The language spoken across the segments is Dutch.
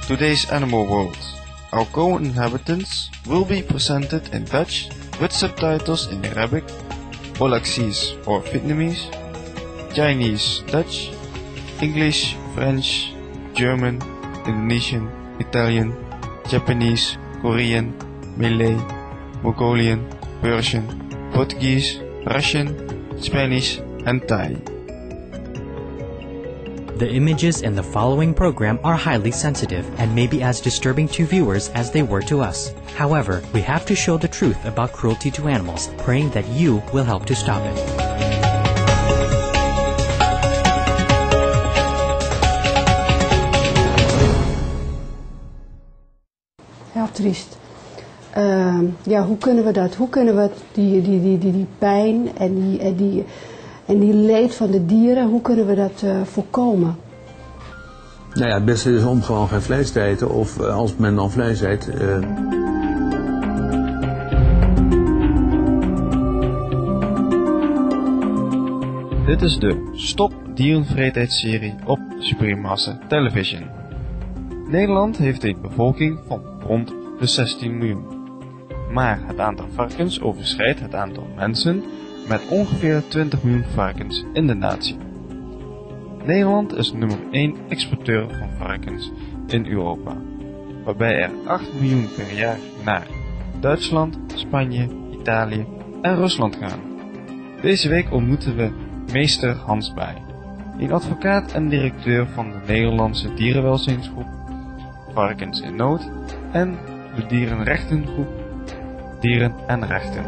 today's animal world. Our co-inhabitants will be presented in Dutch with subtitles in Arabic, Bolaxese or Vietnamese, Chinese, Dutch, English, French, German, Indonesian, Italian, Japanese, Korean, Malay, Mongolian, Persian, Portuguese, Russian, Spanish and Thai. The images in the following program are highly sensitive and may be as disturbing to viewers as they were to us. However, we have to show the truth about cruelty to animals, praying that you will help to stop it. Heel triest. Hoe kunnen we dat? Hoe kunnen we die pijn en die leed van de dieren, hoe kunnen we dat voorkomen? Nou ja, het beste is om gewoon geen vlees te eten, of als men dan vlees eet. Dit is de Stop Dierenvreedheidsserie op Suprememaster Television. Nederland heeft een bevolking van rond de 16 miljoen. Maar het aantal varkens overschrijdt het aantal mensen met ongeveer 20 miljoen varkens in de natie. Nederland is nummer 1 exporteur van varkens in Europa, waarbij er 8 miljoen per jaar naar Duitsland, Spanje, Italië en Rusland gaan. Deze week ontmoeten we meester Hans Baai, een advocaat en directeur van de Nederlandse dierenwelzijnsgroep Varkens in Nood en de dierenrechtengroep Dieren en Rechten.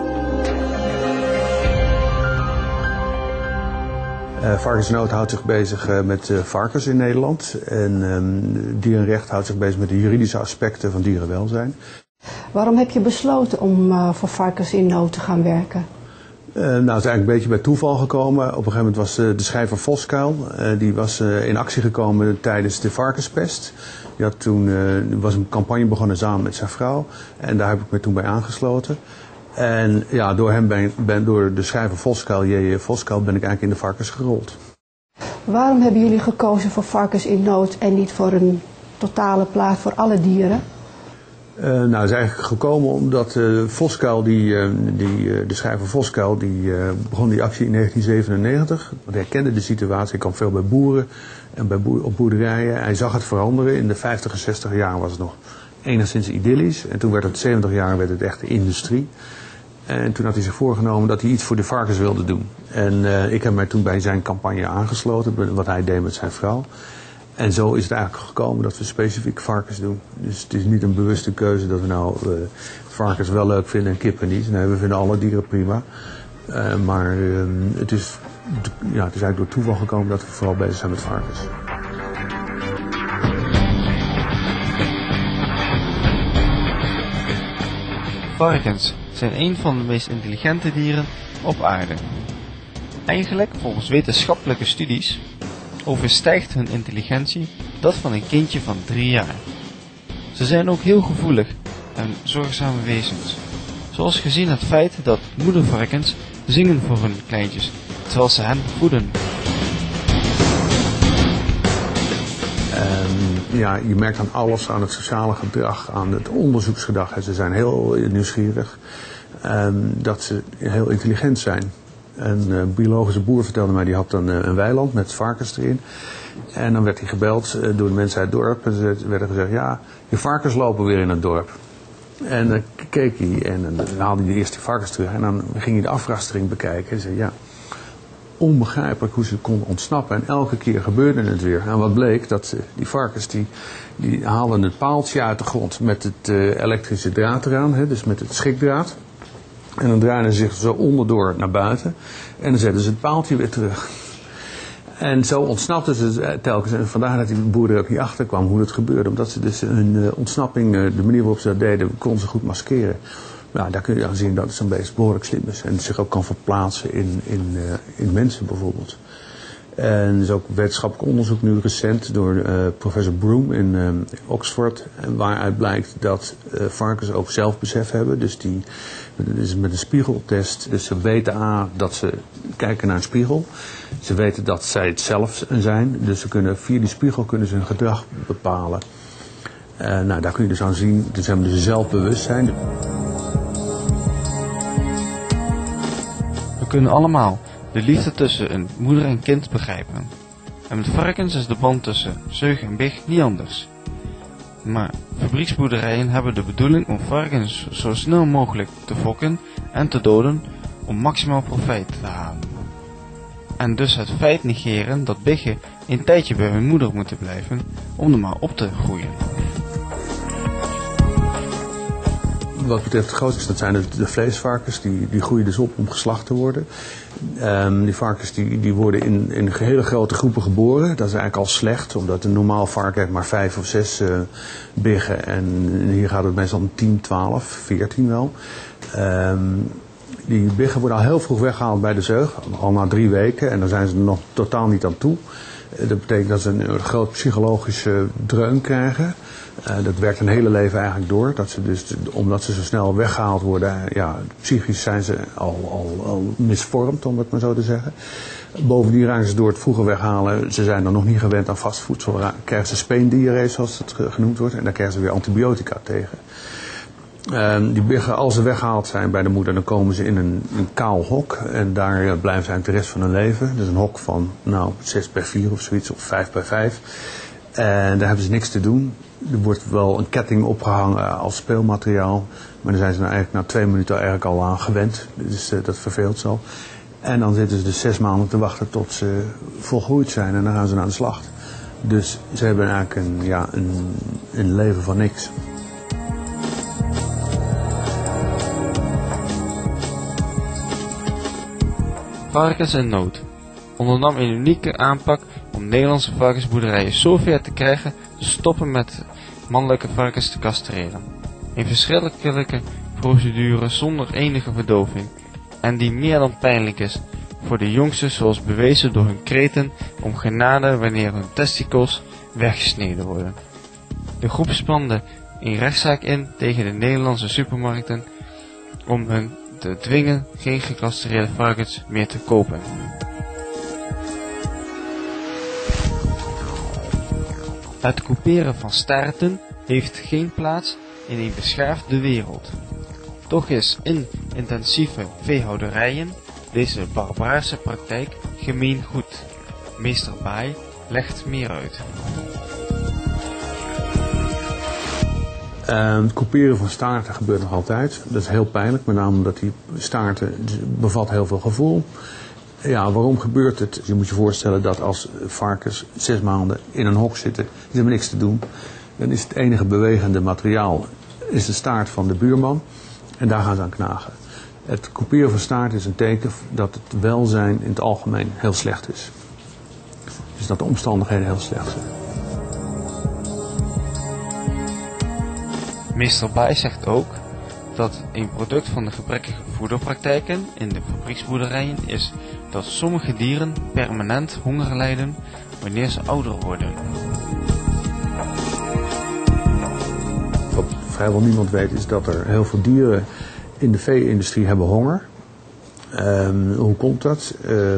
Varkens in Nood houdt zich bezig met varkens in Nederland en Dierenrecht houdt zich bezig met de juridische aspecten van dierenwelzijn. Waarom heb je besloten om voor Varkens in Nood te gaan werken? Het is eigenlijk een beetje bij toeval gekomen. Op een gegeven moment was de schrijver Voskuil, die was in actie gekomen tijdens de varkenspest. Die had toen was een campagne begonnen samen met zijn vrouw en daar heb ik me toen bij aangesloten. En ja, door hem door de schrijver Voskuil, J.J. Voskuil, ben ik eigenlijk in de varkens gerold. Waarom hebben jullie gekozen voor Varkens in Nood en niet voor een totale plaat voor alle dieren? Het is eigenlijk gekomen omdat Voskuil, de schrijver Voskuil, die begon die actie in 1997. Want hij kende de situatie, hij kwam veel bij boeren en op boerderijen. Hij zag het veranderen. In de 50 en 60 jaar was het nog enigszins idyllisch. En toen werd het 70 jaar werd het echt de industrie. En toen had hij zich voorgenomen dat hij iets voor de varkens wilde doen. En ik heb mij toen bij zijn campagne aangesloten, wat hij deed met zijn vrouw. En zo is het eigenlijk gekomen dat we specifiek varkens doen. Dus het is niet een bewuste keuze dat we nou varkens wel leuk vinden en kippen niet. Nee, we vinden alle dieren prima. Maar het is eigenlijk door toeval gekomen dat we vooral bezig zijn met varkens. Varkens zijn een van de meest intelligente dieren op aarde. Eigenlijk, volgens wetenschappelijke studies, overstijgt hun intelligentie dat van een kindje van 3 jaar. Ze zijn ook heel gevoelig en zorgzame wezens, zoals gezien het feit dat moedervarkens zingen voor hun kleintjes, terwijl ze hen voeden. Je merkt aan alles, aan het sociale gedrag, aan het onderzoeksgedrag. Ze zijn heel nieuwsgierig, dat ze heel intelligent zijn. Een biologische boer vertelde mij, die had dan een weiland met varkens erin. En dan werd hij gebeld door de mensen uit het dorp. En er werd gezegd, ja, je varkens lopen weer in het dorp. En dan keek hij en dan haalde hij de eerste varkens terug. En dan ging hij de afrastering bekijken. En zei, ja, onbegrijpelijk hoe ze konden ontsnappen. En elke keer gebeurde het weer. En wat bleek, dat die varkens die haalden het paaltje uit de grond met het elektrische draad eraan. Dus met het schikdraad. En dan draaiden ze zich zo onderdoor naar buiten. En dan zetten ze het paaltje weer terug. En zo ontsnapten ze telkens. En vandaar dat die boer er ook niet achter kwam hoe dat gebeurde. Omdat ze dus hun ontsnapping, de manier waarop ze dat deden, kon ze goed maskeren. Nou, daar kun je aan zien dat het zo'n beest behoorlijk slim is. En zich ook kan verplaatsen in mensen bijvoorbeeld. En er is ook wetenschappelijk onderzoek nu recent door professor Broom in Oxford. Waaruit blijkt dat varkens ook zelfbesef hebben. Dus met een spiegeltest. Dus ze weten dat ze kijken naar een spiegel. Ze weten dat zij het zelf zijn. Dus via die spiegel kunnen ze hun gedrag bepalen. Daar kun je dus aan zien, dus hebben dus zelfbewustzijn. We kunnen allemaal de liefde tussen een moeder en kind begrijpen. En met varkens is de band tussen zeug en big niet anders. Maar fabrieksboerderijen hebben de bedoeling om varkens zo snel mogelijk te fokken en te doden om maximaal profijt te halen. En dus het feit negeren dat biggen een tijdje bij hun moeder moeten blijven om er maar op te groeien. Wat betreft het grootste, dat zijn de vleesvarkens, die groeien dus op om geslacht te worden. Die varkens die worden in hele grote groepen geboren. Dat is eigenlijk al slecht, omdat een normaal varken heeft maar 5 of 6 biggen. En hier gaat het meestal om 10, 12, 14 wel. Die biggen worden al heel vroeg weggehaald bij de zeug, al na 3 weken. En daar zijn ze er nog totaal niet aan toe. Dat betekent dat ze een groot psychologische dreun krijgen. Dat werkt hun hele leven eigenlijk door. Dat ze dus, omdat ze zo snel weggehaald worden, psychisch zijn ze al misvormd, om het maar zo te zeggen. Bovendien raken ze door het vroege weghalen, ze zijn dan nog niet gewend aan vast voedsel, krijgen ze speendiarree, zoals het genoemd wordt. En daar krijgen ze weer antibiotica tegen. Die biggen, als ze weggehaald zijn bij de moeder, dan komen ze in een kaal hok. En daar blijven ze eigenlijk de rest van hun leven. Dus een hok van 6x4 of zoiets, of 5x5. En daar hebben ze niks te doen. Er wordt wel een ketting opgehangen als speelmateriaal. Maar daar zijn ze eigenlijk na 2 minuten eigenlijk al aan gewend. Dus dat verveelt zo. En dan zitten ze dus 6 maanden te wachten tot ze volgroeid zijn. En dan gaan ze naar de slacht. Dus ze hebben eigenlijk een leven van niks. Varkens in nood ondernam een unieke aanpak om Nederlandse varkensboerderijen zover te krijgen te stoppen met mannelijke varkens te castreren. Een verschrikkelijke procedure zonder enige verdoving en die meer dan pijnlijk is voor de jongsten, zoals bewezen door hun kreten om genade wanneer hun testikels weggesneden worden. De groep spande een rechtszaak in tegen de Nederlandse supermarkten om hun te dwingen geen gecastreerde varkens meer te kopen. Het couperen van staarten heeft geen plaats in een beschaafde wereld. Toch is in intensieve veehouderijen deze barbaarse praktijk gemeengoed. Meester Baai legt meer uit. Het couperen van staarten gebeurt nog altijd. Dat is heel pijnlijk, met name omdat die staarten bevat heel veel gevoel. Ja, waarom gebeurt het? Je moet je voorstellen dat als varkens 6 maanden in een hok zitten, ze hebben niks te doen. Dan is het enige bewegende materiaal is de staart van de buurman en daar gaan ze aan knagen. Het couperen van staart is een teken dat het welzijn in het algemeen heel slecht is. Dus dat de omstandigheden heel slecht zijn. Meester Baai zegt ook dat een product van de gebrekkige voederpraktijken in de fabrieksboerderijen is dat sommige dieren permanent honger lijden wanneer ze ouder worden. Wat vrijwel niemand weet is dat er heel veel dieren in de vee-industrie hebben honger. Hoe komt dat?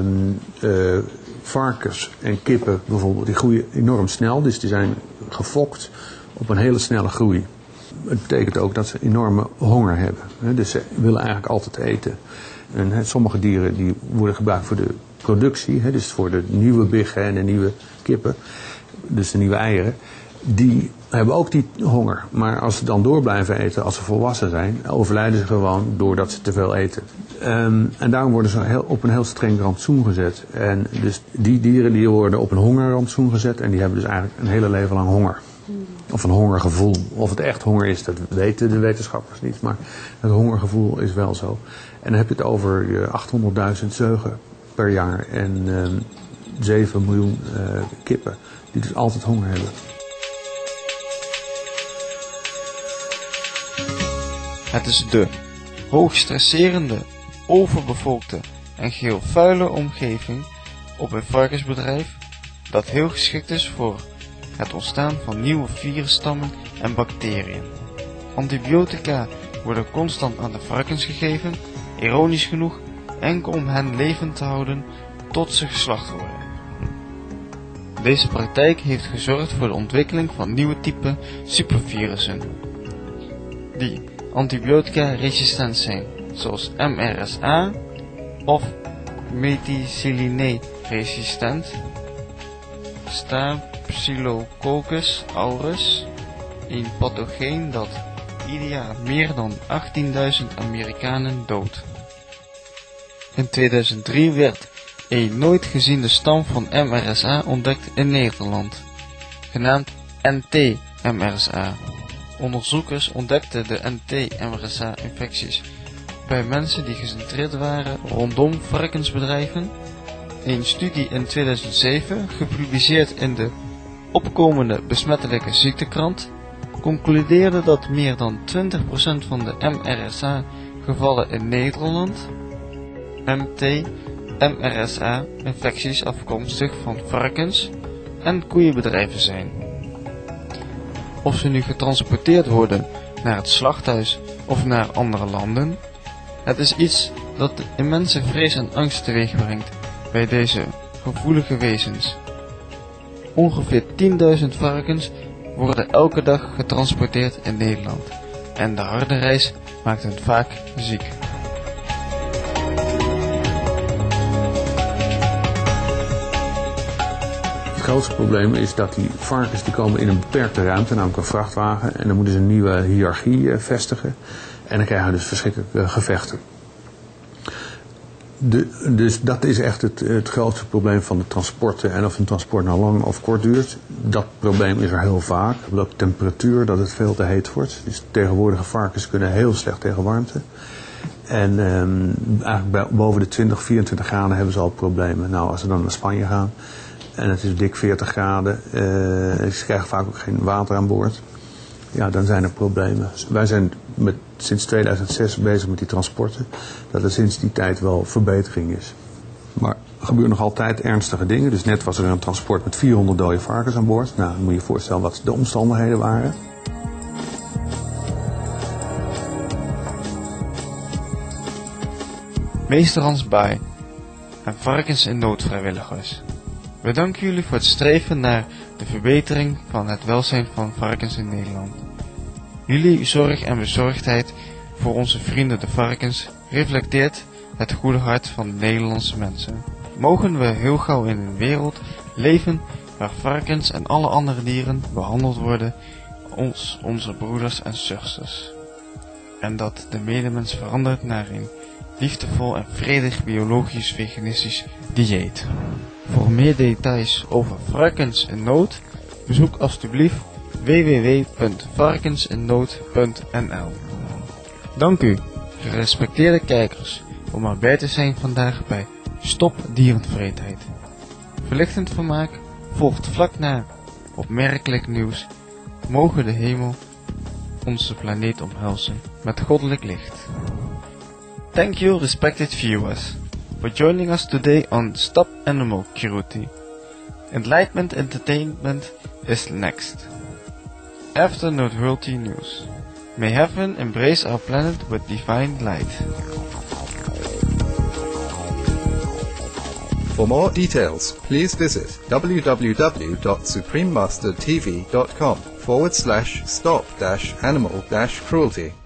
Varkens en kippen bijvoorbeeld, die groeien enorm snel, dus die zijn gefokt op een hele snelle groei. Het betekent ook dat ze enorme honger hebben. Dus ze willen eigenlijk altijd eten. En sommige dieren die worden gebruikt voor de productie, dus voor de nieuwe biggen en de nieuwe kippen, dus de nieuwe eieren. Die hebben ook die honger. Maar als ze dan door blijven eten, als ze volwassen zijn, overlijden ze gewoon doordat ze te veel eten. En daarom worden ze op een heel streng rantsoen gezet. En dus die dieren die worden op een hongerrantsoen gezet en die hebben dus eigenlijk een hele leven lang honger. Of een hongergevoel. Of het echt honger is, dat weten de wetenschappers niet. Maar het hongergevoel is wel zo. En dan heb je het over 800.000 zeugen per jaar. En 7 miljoen kippen. Die dus altijd honger hebben. Het is de hoogstresserende, overbevolkte en geheel vuile omgeving op een varkensbedrijf dat heel geschikt is voor het ontstaan van nieuwe virusstammen en bacteriën. Antibiotica worden constant aan de varkens gegeven, ironisch genoeg enkel om hen levend te houden tot ze geslacht worden. Deze praktijk heeft gezorgd voor de ontwikkeling van nieuwe typen supervirussen, die antibiotica-resistent zijn, zoals MRSA of methicilline-resistent, Staphylococcus aureus, een pathogeen dat ieder jaar meer dan 18.000 Amerikanen doodt. In 2003 werd een nooit geziene stam van MRSA ontdekt in Nederland, genaamd NT-MRSA. Onderzoekers ontdekten de NT-MRSA-infecties bij mensen die gecentreerd waren rondom varkensbedrijven. Een studie in 2007, gepubliceerd in de opkomende besmettelijke ziektekrant, concludeerde dat meer dan 20% van de MRSA-gevallen in Nederland MRSA-infecties afkomstig van varkens- en koeienbedrijven zijn. Of ze nu getransporteerd worden naar het slachthuis of naar andere landen, het is iets dat immense vrees en angst teweeg brengt bij deze gevoelige wezens. Ongeveer 10.000 varkens worden elke dag getransporteerd in Nederland en de harde reis maakt hen vaak ziek. Het grootste probleem is dat die varkens die komen in een beperkte ruimte, namelijk een vrachtwagen, en dan moeten ze een nieuwe hiërarchie vestigen en dan krijgen we dus verschrikkelijke gevechten. Dus dat is echt het grootste probleem van de transporten. En of een transport nou lang of kort duurt, dat probleem is er heel vaak. De temperatuur, dat het veel te heet wordt. Dus tegenwoordige varkens kunnen heel slecht tegen warmte. En eigenlijk boven de 20, 24 graden hebben ze al problemen. Nou, als ze dan naar Spanje gaan en het is dik 40 graden, ze krijgen vaak ook geen water aan boord. Ja, dan zijn er problemen. Wij zijn sinds 2006 bezig met die transporten. Dat er sinds die tijd wel verbetering is. Maar er gebeuren nog altijd ernstige dingen. Dus net was er een transport met 400 dode varkens aan boord. Nou, dan moet je je voorstellen wat de omstandigheden waren. Meester Hans Baai en Varkens in Nood vrijwilligers. We danken jullie voor het streven naar de verbetering van het welzijn van varkens in Nederland. Jullie zorg en bezorgdheid voor onze vrienden de varkens reflecteert het goede hart van de Nederlandse mensen. Mogen we heel gauw in een wereld leven waar varkens en alle andere dieren behandeld worden als onze broeders en zusters. En dat de medemens verandert naar een liefdevol en vredig biologisch veganistisch dieet. Voor meer details over varkens in nood, bezoek alstublieft www.varkensinnood.nl. Dank u, gerespecteerde kijkers, om erbij te zijn vandaag bij Stop Dierenvreedheid. Verlichtend vermaak volgt vlak na opmerkelijk nieuws. Mogen de hemel onze planeet omhelzen met goddelijk licht. Thank you, respected viewers, for joining us today on Stop Animal Cruelty. Enlightenment Entertainment is next. After noteworthy news. May heaven embrace our planet with divine light. For more details, please visit www.suprememastertv.com/stop-animal-cruelty.